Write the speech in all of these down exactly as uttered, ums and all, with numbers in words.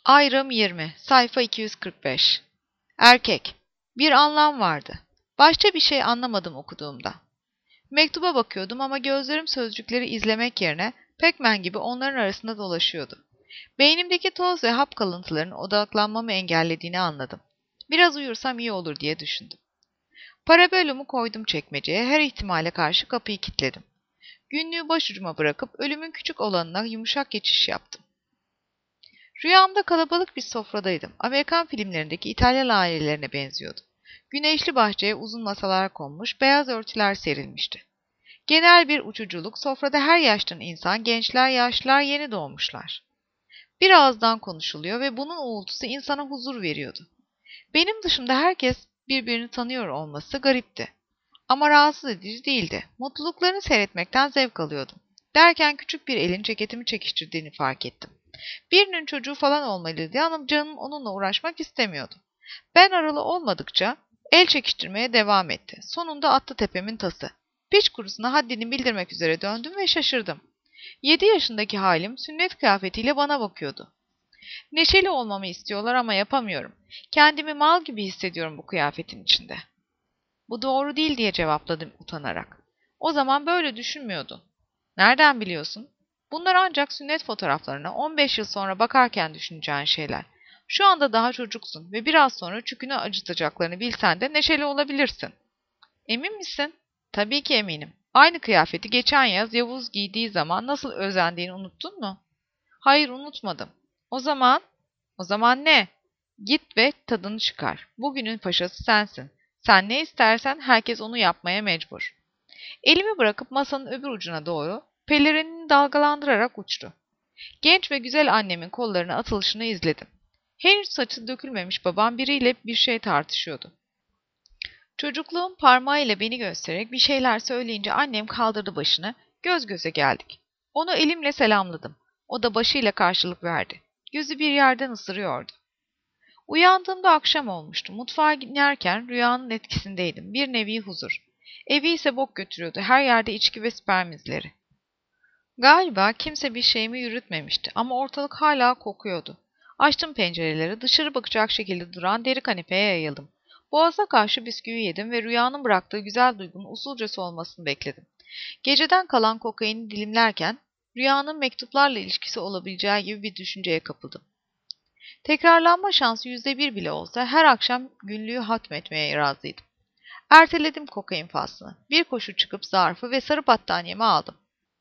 Ayrım yirmi, sayfa iki yüz kırk beş. Erkek. Bir anlam vardı. Başta bir şey anlamadım okuduğumda. Mektuba bakıyordum ama gözlerim sözcükleri izlemek yerine Pac-Man gibi onların arasında dolaşıyordu. Beynimdeki toz ve hap kalıntılarının odaklanmamı engellediğini anladım. Biraz uyursam iyi olur diye düşündüm. Parabellum'u koydum çekmeceye, her ihtimale karşı kapıyı kilitledim. Günlüğü başucuma bırakıp ölümün küçük olanına yumuşak geçiş yaptım. Rüyamda kalabalık bir sofradaydım. Amerikan filmlerindeki İtalyan ailelerine benziyordu. Güneşli bahçeye uzun masalar konmuş, beyaz örtüler serilmişti. Genel bir uçuculuk, sofrada her yaştan insan, gençler, yaşlılar, yeni doğmuşlar. Bir ağızdan konuşuluyor ve bunun uğultusu insana huzur veriyordu. Benim dışımda herkes birbirini tanıyor olması garipti. Ama rahatsız edici değildi. Mutluluklarını seyretmekten zevk alıyordum. Derken küçük bir elin ceketimi çekiştirdiğini fark ettim. Birinin çocuğu falan olmalıydı ama canım onunla uğraşmak istemiyordu. Ben aralı olmadıkça el çekiştirmeye devam etti. Sonunda attı tepemin tası. Piç kurusuna haddini bildirmek üzere döndüm ve şaşırdım. Yedi yaşındaki halim sünnet kıyafetiyle bana bakıyordu. Neşeli olmamı istiyorlar ama yapamıyorum. Kendimi mal gibi hissediyorum bu kıyafetin içinde. Bu doğru değil diye cevapladım utanarak. O zaman böyle düşünmüyordun. Nereden biliyorsun? Bunlar ancak sünnet fotoğraflarına on beş yıl sonra bakarken düşüneceğin şeyler. Şu anda daha çocuksun ve biraz sonra çükünü acıtacaklarını bilsen de neşeli olabilirsin. Emin misin? Tabii ki eminim. Aynı kıyafeti geçen yaz Yavuz giydiği zaman nasıl özendiğini unuttun mu? Hayır, unutmadım. O zaman, o zaman ne? Git ve tadını çıkar. Bugünün paşası sensin. Sen ne istersen herkes onu yapmaya mecbur. Elimi bırakıp masanın öbür ucuna doğru pelerinini dalgalandırarak uçtu. Genç ve güzel annemin kollarına atılışını izledim. Henüz saçı dökülmemiş babam biriyle bir şey tartışıyordu. Çocukluğum parmağıyla beni göstererek bir şeyler söyleyince annem kaldırdı başını, göz göze geldik. Onu elimle selamladım. O da başıyla karşılık verdi. Gözü bir yerden ısırıyordu. Uyandığımda akşam olmuştu. Mutfağa inerken rüyanın etkisindeydim. Bir nevi huzur. Evi ise bok götürüyordu. Her yerde içki ve sperm izleri. Galiba kimse bir şeyimi yürütmemişti ama ortalık hala kokuyordu. Açtım pencereleri, dışarı bakacak şekilde duran deri kanepeye yayıldım. Boğaza karşı bisküvi yedim ve rüyanın bıraktığı güzel duygunun usulca solmasını bekledim. Geceden kalan kokaini dilimlerken rüyanın mektuplarla ilişkisi olabileceği gibi bir düşünceye kapıldım. Tekrarlanma şansı yüzde bir bile olsa her akşam günlüğü hatmetmeye razıydım. Erteledim kokain faslını. Bir koşu çıkıp zarfı ve sarı battaniyemi aldım.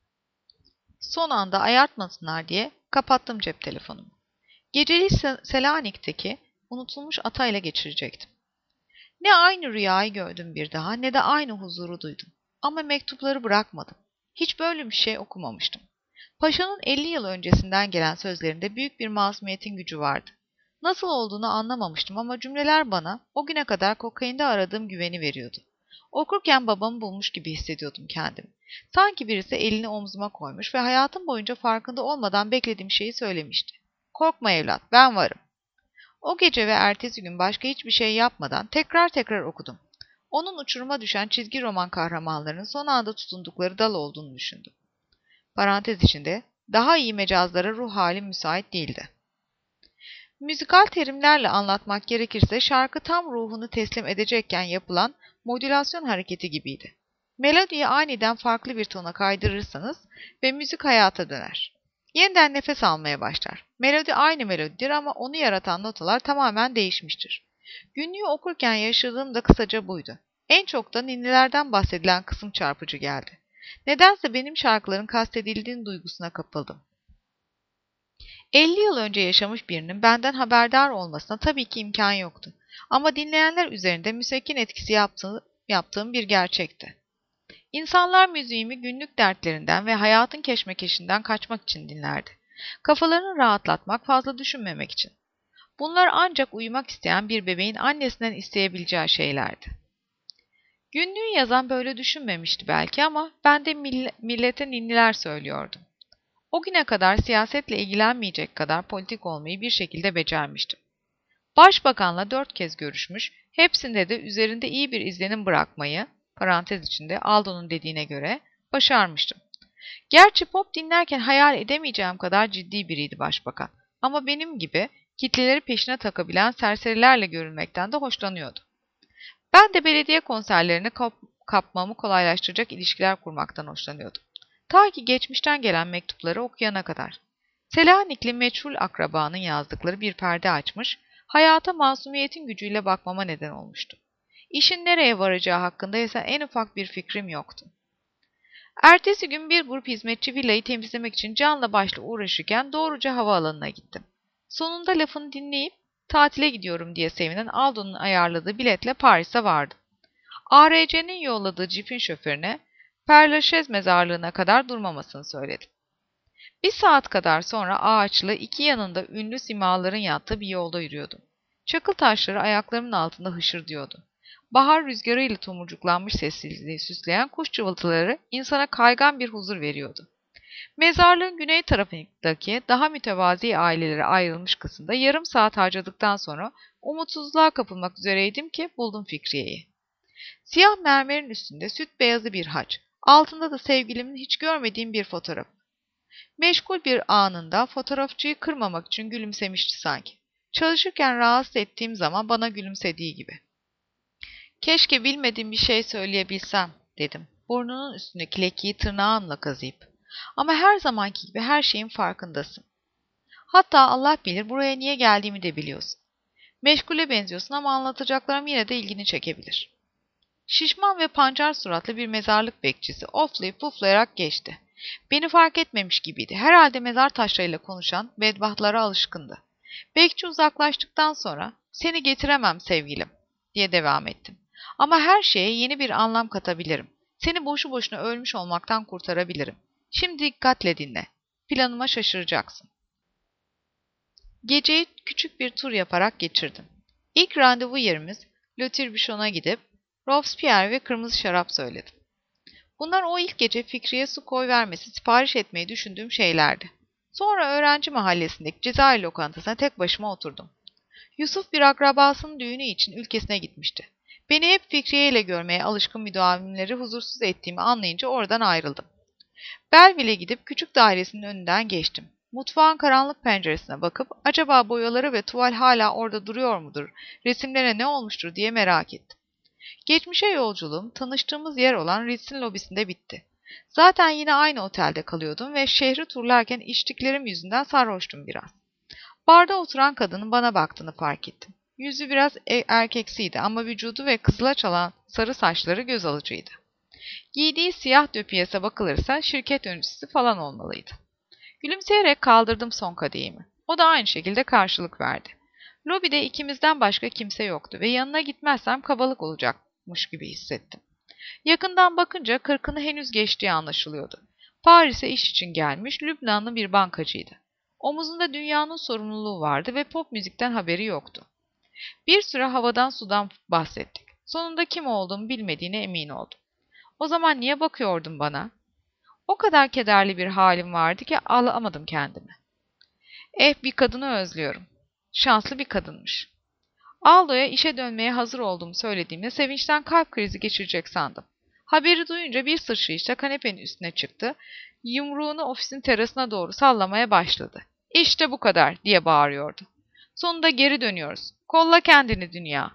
Son anda ayartmasınlar diye kapattım cep telefonumu. Geceliği Selanik'teki unutulmuş atayla geçirecektim. Ne aynı rüyayı gördüm bir daha ne de aynı huzuru duydum. Ama mektupları bırakmadım. Hiç böyle bir şey okumamıştım. Paşa'nın elli yıl öncesinden gelen sözlerinde büyük bir masumiyetin gücü vardı. Nasıl olduğunu anlamamıştım ama cümleler bana o güne kadar kokainde aradığım güveni veriyordu. Okurken babamı bulmuş gibi hissediyordum kendimi. Sanki birisi elini omzuma koymuş ve hayatım boyunca farkında olmadan beklediğim şeyi söylemişti. Korkma evlat, ben varım. O gece ve ertesi gün başka hiçbir şey yapmadan tekrar tekrar okudum. Onun uçuruma düşen çizgi roman kahramanlarının son anda tutundukları dal olduğunu düşündüm. Parantez içinde, daha iyi mecazlara ruh halim müsait değildi. Müzikal terimlerle anlatmak gerekirse şarkı tam ruhunu teslim edecekken yapılan modülasyon hareketi gibiydi. Melodiyi aniden farklı bir tona kaydırırsanız ve müzik hayata döner. Yeniden nefes almaya başlar. Melodi aynı melodidir ama onu yaratan notalar tamamen değişmiştir. Günlüğü okurken yaşadığım da kısaca buydu. En çok da ninnilerden bahsedilen kısım çarpıcı geldi. Nedense benim şarkıların kastedildiğin duygusuna kapıldım. elli yıl önce yaşamış birinin benden haberdar olmasına tabii ki imkan yoktu. Ama dinleyenler üzerinde müsekkin etkisi yaptığı, yaptığım bir gerçekti. İnsanlar müziğimi günlük dertlerinden ve hayatın keşmekeşinden kaçmak için dinlerdi. Kafalarını rahatlatmak, fazla düşünmemek için. Bunlar ancak uyumak isteyen bir bebeğin annesinden isteyebileceği şeylerdi. Günlüğü yazan böyle düşünmemişti belki ama ben de mill- millete ninniler söylüyordum. O güne kadar siyasetle ilgilenmeyecek kadar politik olmayı bir şekilde becermiştim. Başbakanla dört kez görüşmüş, hepsinde de üzerinde iyi bir izlenim bırakmayı, parantez içinde Aldo'nun dediğine göre, başarmıştım. Gerçi pop dinlerken hayal edemeyeceğim kadar ciddi biriydi başbakan. Ama benim gibi kitleleri peşine takabilen serserilerle görülmekten de hoşlanıyordu. Ben de belediye konserlerini kap kapmamı kolaylaştıracak ilişkiler kurmaktan hoşlanıyordum. Ta ki geçmişten gelen mektupları okuyana kadar. Selanikli meçhul akrabanın yazdıkları bir perde açmış, hayata masumiyetin gücüyle bakmama neden olmuştu. İşin nereye varacağı hakkında ise en ufak bir fikrim yoktu. Ertesi gün bir grup hizmetçi villayı temizlemek için canla başla uğraşırken doğruca havaalanına gittim. Sonunda lafını dinleyip tatile gidiyorum diye sevinen Aldo'nun ayarladığı biletle Paris'e vardım. A R C'nin yolladığı cipin şoförüne Père Lachaise mezarlığına kadar durmamasını söyledim. Bir saat kadar sonra ağaçlı, iki yanında ünlü simaların yattığı bir yolda yürüyordum. Çakıl taşları ayaklarımın altında hışırdıyordu. Bahar rüzgarıyla tomurcuklanmış sessizliği süsleyen kuş cıvıltıları insana kaygan bir huzur veriyordu. Mezarlığın güney tarafındaki daha mütevazi ailelere ayrılmış kısımda yarım saat harcadıktan sonra umutsuzluğa kapılmak üzereydim ki buldum Fikriye'yi. Siyah mermerin üstünde süt beyazı bir haç, altında da sevgilimin hiç görmediğim bir fotoğraf. Meşgul bir anında fotoğrafçıyı kırmamak için gülümsemişti sanki. Çalışırken rahatsız ettiğim zaman bana gülümsediği gibi. Keşke bilmediğim bir şey söyleyebilsem, dedim. Burnunun üstündeki lekeyi tırnağımla kazıyıp. Ama her zamanki gibi her şeyin farkındasın. Hatta Allah bilir buraya niye geldiğimi de biliyorsun. Meşgule benziyorsun ama anlatacaklarım yine de ilgini çekebilir. Şişman ve pancar suratlı bir mezarlık bekçisi oflayıp puflayarak geçti. Beni fark etmemiş gibiydi. Herhalde mezar taşlarıyla konuşan bedbahtlara alışkındı. Bekçi uzaklaştıktan sonra seni getiremem sevgilim diye devam ettim. Ama her şeye yeni bir anlam katabilirim. Seni boşu boşuna ölmüş olmaktan kurtarabilirim. Şimdi dikkatle dinle. Planıma şaşıracaksın. Geceyi küçük bir tur yaparak geçirdim. İlk randevu yerimiz Le Tirbüchon'a gidip Robespierre ve kırmızı şarap söyledim. Bunlar o ilk gece Fikriye su koy vermesi sipariş etmeyi düşündüğüm şeylerdi. Sonra öğrenci mahallesindeki Cezayir lokantasına tek başıma oturdum. Yusuf bir akrabasının düğünü için ülkesine gitmişti. Beni hep Fikriye ile görmeye alışkın müdavimleri huzursuz ettiğimi anlayınca oradan ayrıldım. Belleville'e gidip küçük dairesinin önünden geçtim. Mutfağın karanlık penceresine bakıp acaba boyaları ve tuval hala orada duruyor mudur, resimlere ne olmuştur diye merak ettim. Geçmişe yolculuğum tanıştığımız yer olan Ritz'in lobisinde bitti. Zaten yine aynı otelde kalıyordum ve şehri turlarken içtiklerim yüzünden sarhoştum biraz. Barda oturan kadının bana baktığını fark ettim. Yüzü biraz e erkeksiydi ama vücudu ve kızıla çalan sarı saçları göz alıcıydı. Giydiği siyah döpiyese bakılırsa şirket yöneticisi falan olmalıydı. Gülümseyerek kaldırdım son kadehimi. O da aynı şekilde karşılık verdi. Lobide ikimizden başka kimse yoktu ve yanına gitmezsem kabalık olacakmış gibi hissettim. Yakından bakınca kırkını henüz geçtiği anlaşılıyordu. Paris'e iş için gelmiş Lübnanlı bir bankacıydı. Omuzunda dünyanın sorumluluğu vardı ve pop müzikten haberi yoktu. Bir süre havadan sudan bahsettik. Sonunda kim olduğumu bilmediğine emin oldum. O zaman niye bakıyordun bana? O kadar kederli bir halim vardı ki alamadım kendimi. Eh, bir kadını özlüyorum. Şanslı bir kadınmış. Aldo'ya işe dönmeye hazır olduğumu söylediğimde sevinçten kalp krizi geçirecek sandım. Haberi duyunca bir sıçrayışla kanepenin üstüne çıktı, yumruğunu ofisin terasına doğru sallamaya başladı. İşte bu kadar diye bağırıyordu. Sonunda geri dönüyoruz. Kolla kendini dünya.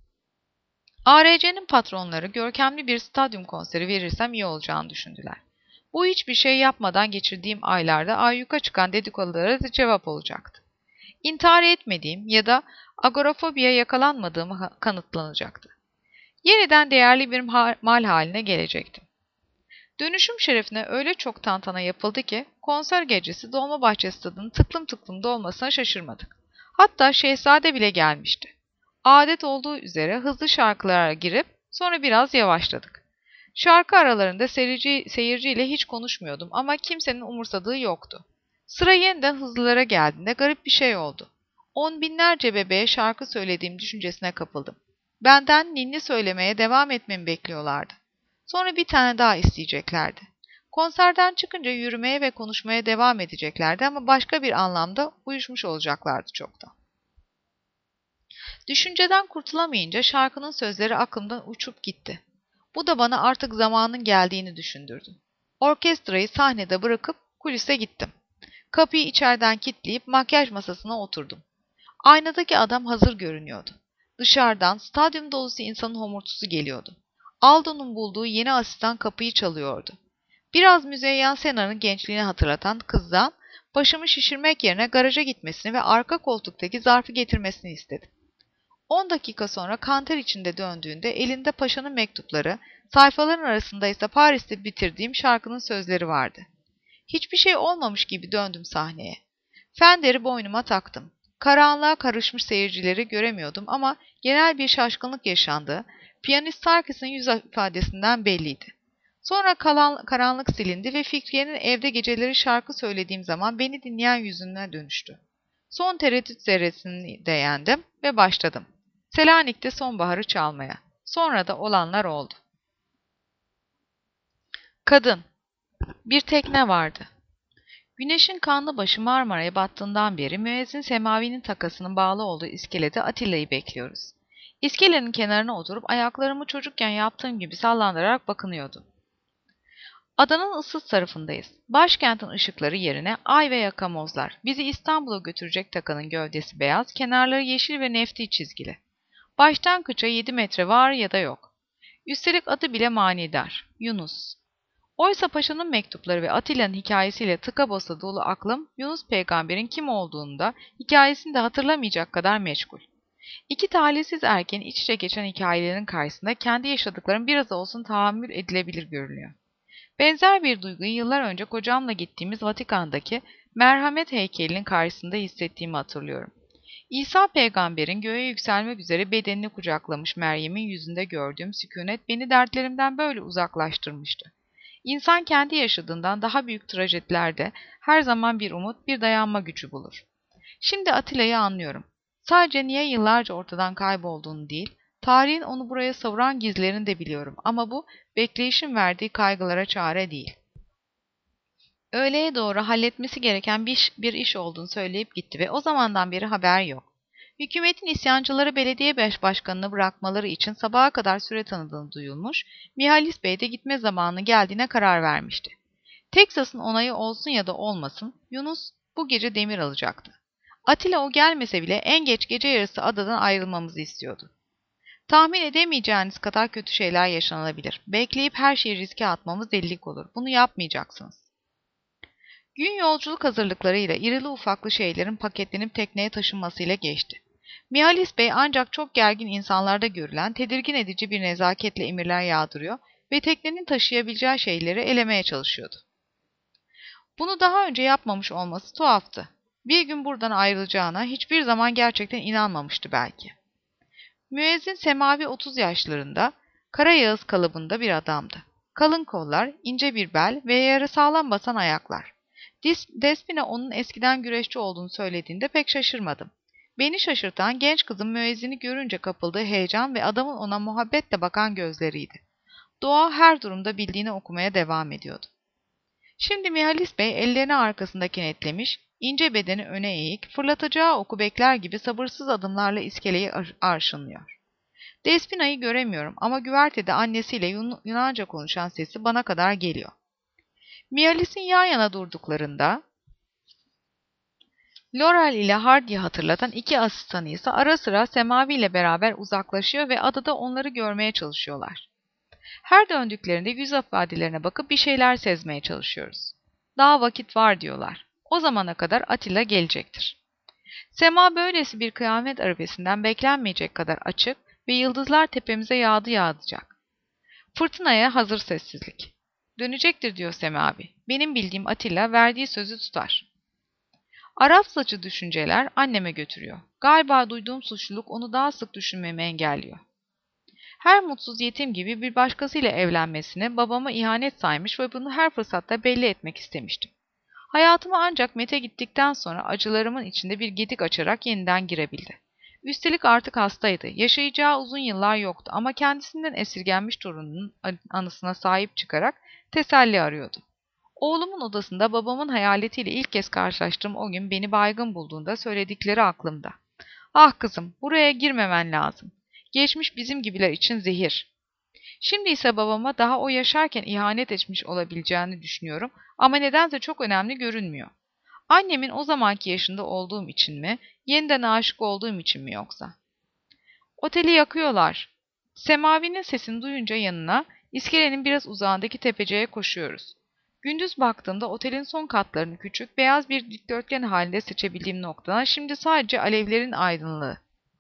A R C'nin patronları görkemli bir stadyum konseri verirsem iyi olacağını düşündüler. Bu hiçbir şey yapmadan geçirdiğim aylarda ayyuka çıkan dedikodulara da cevap olacaktı. İntihar etmediğim ya da agorafobiye yakalanmadığımı kanıtlanacaktı. Yeniden değerli bir mal haline gelecektim. Dönüşüm şerefine öyle çok tantana yapıldı ki konser gecesi Dolmabahçe stadının tıklım tıklım dolmasına şaşırmadık. Hatta şehzade bile gelmişti. Adet olduğu üzere hızlı şarkılara girip sonra biraz yavaşladık. Şarkı aralarında seyirci, seyirciyle hiç konuşmuyordum ama kimsenin umursadığı yoktu. Sıra yeniden hızlılara geldiğinde garip bir şey oldu. On binlerce bebeğe şarkı söylediğim düşüncesine kapıldım. Benden ninni söylemeye devam etmemi bekliyorlardı. Sonra bir tane daha isteyeceklerdi. Konserden çıkınca yürümeye ve konuşmaya devam edeceklerdi ama başka bir anlamda uyuşmuş olacaklardı çoktan. Düşünceden kurtulamayınca şarkının sözleri aklımdan uçup gitti. Bu da bana artık zamanın geldiğini düşündürdü. Orkestrayı sahnede bırakıp kulise gittim. Kapıyı içeriden kilitleyip makyaj masasına oturdum. Aynadaki adam hazır görünüyordu. Dışarıdan stadyum dolusu insanın homurtusu geliyordu. Aldo'nun bulduğu yeni asistan kapıyı çalıyordu. Biraz Müzeyyen Sena'nın gençliğini hatırlatan kızdan başımı şişirmek yerine garaja gitmesini ve arka koltuktaki zarfı getirmesini istedim. On dakika sonra kanter içinde döndüğünde elinde paşanın mektupları, sayfaların arasında ise Paris'te bitirdiğim şarkının sözleri vardı. Hiçbir şey olmamış gibi döndüm sahneye. Fenderi boynuma taktım. Karanlığa karışmış seyircileri göremiyordum ama genel bir şaşkınlık yaşandı. Piyanist Sarkis'in yüz ifadesinden belliydi. Sonra kalan, karanlık silindi ve Fikriye'nin evde geceleri şarkı söylediğim zaman beni dinleyen yüzüne dönüştü. Son tereddüt zerresini de yendim ve başladım. Selanik'te sonbaharı çalmaya. Sonra da olanlar oldu. Kadın. Bir tekne vardı. Güneşin kanlı başı Marmara'ya battığından beri müezzin Semavi'nin takasının bağlı olduğu iskelede Atilla'yı bekliyoruz. İskelenin kenarına oturup ayaklarımı çocukken yaptığım gibi sallandırarak bakınıyordum. Adanın ıssız tarafındayız. Başkentin ışıkları yerine ay ve yakamozlar. Bizi İstanbul'a götürecek takanın gövdesi beyaz, kenarları yeşil ve nefti çizgili. Baştan kıça yedi metre var ya da yok. Üstelik adı bile manidar. Yunus. Oysa paşanın mektupları ve Atilla'nın hikayesiyle tıka basa dolu aklım, Yunus peygamberin kim olduğunu da hikayesini de hatırlamayacak kadar meşgul. İki talihsiz erkeğin iç içe geçen hikayelerin karşısında kendi yaşadıklarım biraz olsun tahammül edilebilir görünüyor. Benzer bir duyguyu yıllar önce kocamla gittiğimiz Vatikan'daki merhamet heykelinin karşısında hissettiğimi hatırlıyorum. İsa peygamberin göğe yükselmek üzere bedenini kucaklamış Meryem'in yüzünde gördüğüm sükunet beni dertlerimden böyle uzaklaştırmıştı. İnsan kendi yaşadığından daha büyük trajedilerde her zaman bir umut, bir dayanma gücü bulur. Şimdi Atilla'yı anlıyorum. Sadece niye yıllarca ortadan kaybolduğunu değil, tarihin onu buraya savuran gizlerini de biliyorum ama bu bekleyişin verdiği kaygılara çare değil. Öğleye doğru halletmesi gereken bir iş, bir iş olduğunu söyleyip gitti ve o zamandan beri haber yok. Hükümetin isyancıları belediye başkanını bırakmaları için sabaha kadar süre tanıdığını duyulmuş, Mihalis Bey de gitme zamanı geldiğine karar vermişti. Teksas'ın onayı olsun ya da olmasın, Yunus bu gece demir alacaktı. Atilla o gelmese bile en geç gece yarısı adadan ayrılmamızı istiyordu. Tahmin edemeyeceğiniz kadar kötü şeyler yaşanabilir. Bekleyip her şeyi riske atmamız delilik olur. Bunu yapmayacaksınız. Gün yolculuk hazırlıklarıyla irili ufaklı şeylerin paketlenip tekneye taşınmasıyla geçti. Mihalis Bey ancak çok gergin insanlarda görülen tedirgin edici bir nezaketle emirler yağdırıyor ve teknenin taşıyabileceği şeyleri elemeye çalışıyordu. Bunu daha önce yapmamış olması tuhaftı. Bir gün buradan ayrılacağına hiçbir zaman gerçekten inanmamıştı belki. Müezzin Semavi otuz yaşlarında, kara yağız kalıbında bir adamdı. Kalın kollar, ince bir bel ve yarı sağlam basan ayaklar. Despina onun eskiden güreşçi olduğunu söylediğinde pek şaşırmadım. Beni şaşırtan genç kızın müezzini görünce kapıldığı heyecan ve adamın ona muhabbetle bakan gözleriydi. Doğa her durumda bildiğini okumaya devam ediyordu. Şimdi Mihalis Bey ellerini arkasında kenetlemiş, ince bedeni öne eğik, fırlatacağı oku bekler gibi sabırsız adımlarla iskeleyi ar arşınlıyor. Despina'yı göremiyorum ama güvertede annesiyle Yun Yunanca konuşan sesi bana kadar geliyor. Mihalis'in yan yana durduklarında Laurel ile Hardy'yi hatırlatan iki asistanı ise ara sıra Semavi ile beraber uzaklaşıyor ve adada onları görmeye çalışıyorlar. Her döndüklerinde yüz ifadelerine bakıp bir şeyler sezmeye çalışıyoruz. Daha vakit var diyorlar. O zamana kadar Atilla gelecektir. Sema böylesi bir kıyamet arifesinden beklenmeyecek kadar açık ve yıldızlar tepemize yağdı yağacak. Fırtınaya hazır sessizlik. Dönecektir diyor Semavi. Benim bildiğim Atilla verdiği sözü tutar. Arap saçı düşünceler anneme götürüyor. Galiba duyduğum suçluluk onu daha sık düşünmemi engelliyor. Her mutsuz yetim gibi bir başkasıyla evlenmesini babama ihanet saymış ve bunu her fırsatta belli etmek istemiştim. Hayatıma ancak Mete gittikten sonra acılarımın içinde bir gedik açarak yeniden girebildi. Üstelik artık hastaydı. Yaşayacağı uzun yıllar yoktu ama kendisinden esirgenmiş torununun anısına sahip çıkarak teselli arıyordu. Oğlumun odasında babamın hayaletiyle ilk kez karşılaştığım o gün beni baygın bulduğunda söyledikleri aklımda. Ah kızım, buraya girmemen lazım. Geçmiş bizim gibiler için zehir. Şimdi ise babama daha o yaşarken ihanet etmiş olabileceğini düşünüyorum ama nedense çok önemli görünmüyor. Annemin o zamanki yaşında olduğum için mi, Yeniden aşık olduğum için mi yoksa? Oteli yakıyorlar. Semavi'nin sesini duyunca yanına, iskelenin biraz uzağındaki tepeciye koşuyoruz. Gündüz baktığımda otelin son katlarını küçük, beyaz bir dikdörtgen halinde seçebildiğim noktadan şimdi sadece alevlerin aydınlığı.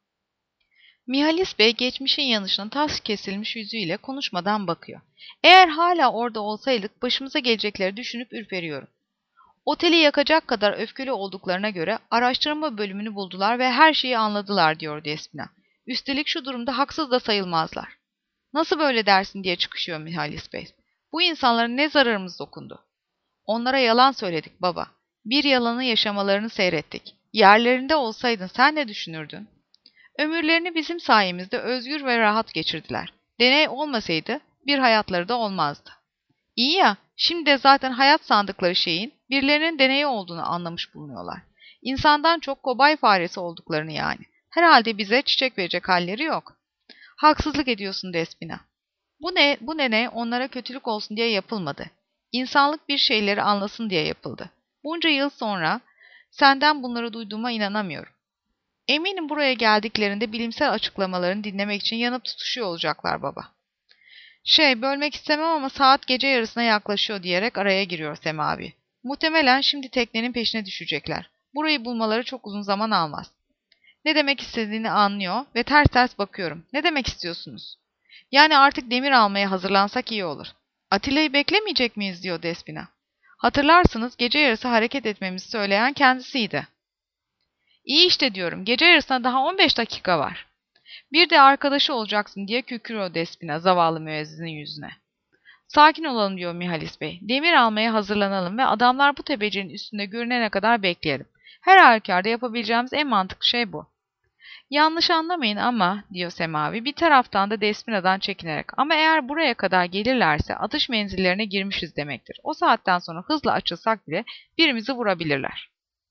Mihalis Bey geçmişin yanışına tas kesilmiş yüzüyle konuşmadan bakıyor. Eğer hala orada olsaydık başımıza gelecekleri düşünüp ürperiyorum. Oteli yakacak kadar öfkeli olduklarına göre araştırma bölümünü buldular ve her şeyi anladılar diyor Despina. Üstelik şu durumda haksız da sayılmazlar. Nasıl böyle dersin diye çıkışıyor Mihalis Bey. Bu insanlara ne zararımız dokundu? Onlara yalan söyledik baba. Bir yalanı yaşamalarını seyrettik. Yerlerinde olsaydın sen ne düşünürdün? Ömürlerini bizim sayemizde özgür ve rahat geçirdiler. Deney olmasaydı bir hayatları da olmazdı. İyi ya, şimdi de zaten hayat sandıkları şeyin birilerinin deneyi olduğunu anlamış bulunuyorlar. İnsandan çok kobay faresi olduklarını yani. Herhalde bize çiçek verecek halleri yok. Haksızlık ediyorsun Despina. Bu ne, bu deney onlara kötülük olsun diye yapılmadı. İnsanlık bir şeyleri anlasın diye yapıldı. Bunca yıl sonra senden bunları duyduğuma inanamıyorum. Eminim buraya geldiklerinde bilimsel açıklamalarını dinlemek için yanıp tutuşuyor olacaklar baba. Şey, bölmek istemem ama saat gece yarısına yaklaşıyor diyerek araya giriyor Semavi. Muhtemelen şimdi teknenin peşine düşecekler. Burayı bulmaları çok uzun zaman almaz. Ne demek istediğini anlıyor ve ters ters bakıyorum. Ne demek istiyorsunuz? Yani artık demir almaya hazırlansak iyi olur. Atilla'yı beklemeyecek miyiz diyor Despina. Hatırlarsınız gece yarısı hareket etmemizi söyleyen kendisiydi. İyi işte diyorum. Gece yarısına daha on beş dakika var. Bir de arkadaşı olacaksın diye kükürüyor Despina zavallı müezzinin yüzüne. Sakin olalım diyor Mihalis Bey. Demir almaya hazırlanalım ve adamlar bu tepecinin üstünde görünene kadar bekleyelim. Her halükarda yapabileceğimiz en mantıklı şey bu. Yanlış anlamayın ama diyor Semavi bir taraftan da Despina'dan çekinerek ama eğer buraya kadar gelirlerse atış menzillerine girmişiz demektir. O saatten sonra hızla açılsak bile birimizi vurabilirler.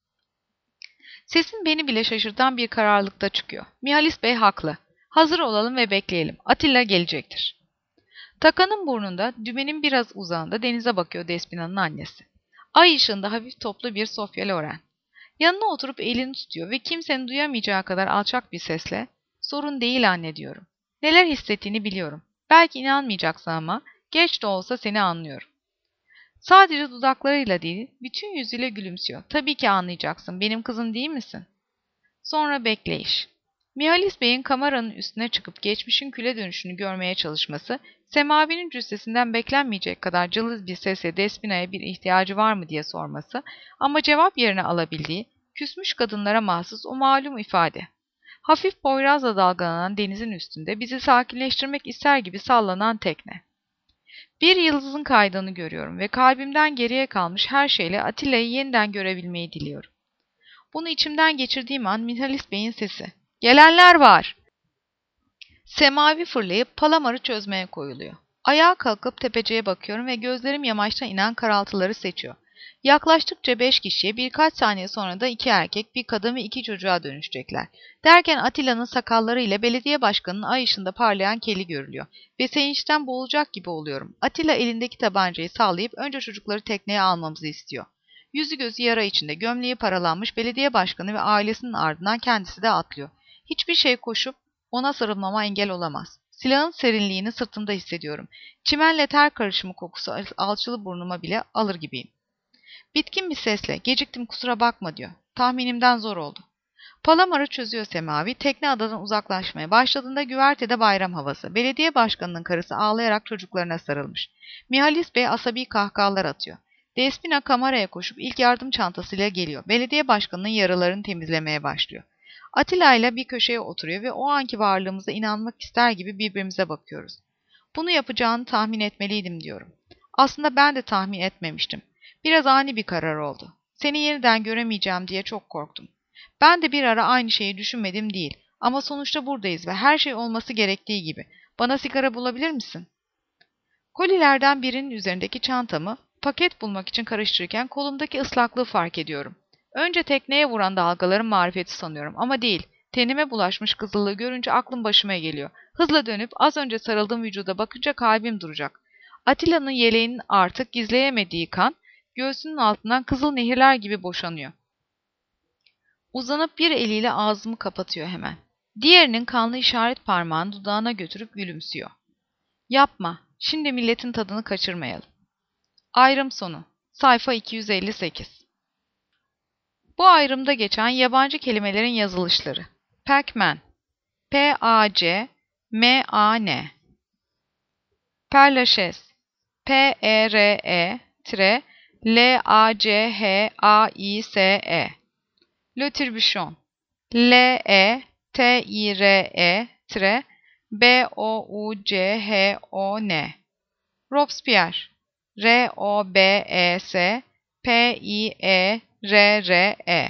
Sesin beni bile şaşırtan bir kararlılıkta çıkıyor. Mihalis Bey haklı. Hazır olalım ve bekleyelim. Atilla gelecektir. Takanın burnunda, dümenin biraz uzağında denize bakıyor Despina'nın annesi. Ay ışığında hafif toplu bir Sofya Loren. Yanına oturup elini tutuyor ve kimsenin duyamayacağı kadar alçak bir sesle "Sorun değil anne" diyorum. Neler hissettiğini biliyorum. Belki inanmayacaksın ama geç de olsa seni anlıyorum. Sadece dudaklarıyla değil, bütün yüzüyle gülümsüyor. Tabii ki anlayacaksın, benim kızım değil misin? Sonra bekleyiş. Mihalis Bey'in kameranın üstüne çıkıp geçmişin küle dönüşünü görmeye çalışması, Semavi'nin cüssesinden beklenmeyecek kadar cılız bir sesle Despina'ya bir ihtiyacı var mı diye sorması ama cevap yerine alabildiği, küsmüş kadınlara mahsus o malum ifade. Hafif boyrazla dalgalanan denizin üstünde bizi sakinleştirmek ister gibi sallanan tekne. Bir yıldızın kaydığını görüyorum ve kalbimden geriye kalmış her şeyle Atilla'yı yeniden görebilmeyi diliyorum. Bunu içimden geçirdiğim an Mihalis Bey'in sesi. "Gelenler var!" Semavi fırlayıp palamarı çözmeye koyuluyor. Ayağa kalkıp tepeciye bakıyorum ve gözlerim yamaçtan inen karaltıları seçiyor. Yaklaştıkça beş kişiye, birkaç saniye sonra da iki erkek, bir kadın ve iki çocuğa dönüşecekler. Derken Atilla'nın sakalları ile belediye başkanının ay ışığında parlayan keli görülüyor. Ve sevinçten boğulacak gibi oluyorum. Atilla elindeki tabancayı sallayıp önce çocukları tekneye almamızı istiyor. Yüzü gözü yara içinde, gömleği paralanmış belediye başkanı ve ailesinin ardından kendisi de atlıyor. Hiçbir şey koşup ona sarılmama engel olamaz. Silahın serinliğini sırtımda hissediyorum. Çimenle ter karışımı kokusu alçılı burnuma bile alır gibiyim. Bitkin bir sesle "Geciktim kusura bakma" diyor. Tahminimden zor oldu. Palamarı çözüyor Semavi. Tekne adadan uzaklaşmaya başladığında güvertede bayram havası. Belediye başkanının karısı ağlayarak çocuklarına sarılmış. Mihalis Bey asabi kahkahalar atıyor. Despina kameraya koşup ilk yardım çantasıyla geliyor. Belediye başkanının yaralarını temizlemeye başlıyor. Atilla ile bir köşeye oturuyor ve o anki varlığımıza inanmak ister gibi birbirimize bakıyoruz. Bunu yapacağını tahmin etmeliydim diyorum. Aslında ben de tahmin etmemiştim. Biraz ani bir karar oldu. Seni yeniden göremeyeceğim diye çok korktum. Ben de bir ara aynı şeyi düşünmedim değil. Ama sonuçta buradayız ve her şey olması gerektiği gibi. Bana sigara bulabilir misin? Kolilerden birinin üzerindeki çantamı paket bulmak için karıştırırken kolumdaki ıslaklığı fark ediyorum. Önce tekneye vuran dalgaların marifeti sanıyorum ama değil. Tenime bulaşmış kızıllığı görünce aklım başıma geliyor. Hızla dönüp az önce sarıldığım vücuda bakınca kalbim duracak. Atilla'nın yeleğinin artık gizleyemediği kan, göğsünün altından kızıl nehirler gibi boşanıyor. Uzanıp bir eliyle ağzımı kapatıyor hemen. Diğerinin kanlı işaret parmağını dudağına götürüp gülümsüyor. Yapma, şimdi milletin tadını kaçırmayalım. Ayrım sonu. Sayfa iki yüz elli sekiz. Bu ayrımda geçen yabancı kelimelerin yazılışları. Pac-Man, P A C M A N. Perlachaise, P E R E L A C H A I S E. Le Tibuchon, L E T I R E B O U C H O N. Robespierre, R O B E S P I E R R E.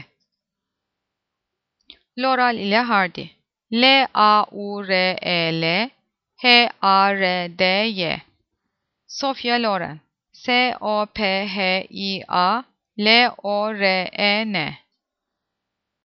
Laurel ile Hardy, L A U R E L H A R D Y. Sofia Loren, S O P H I A L O R E N.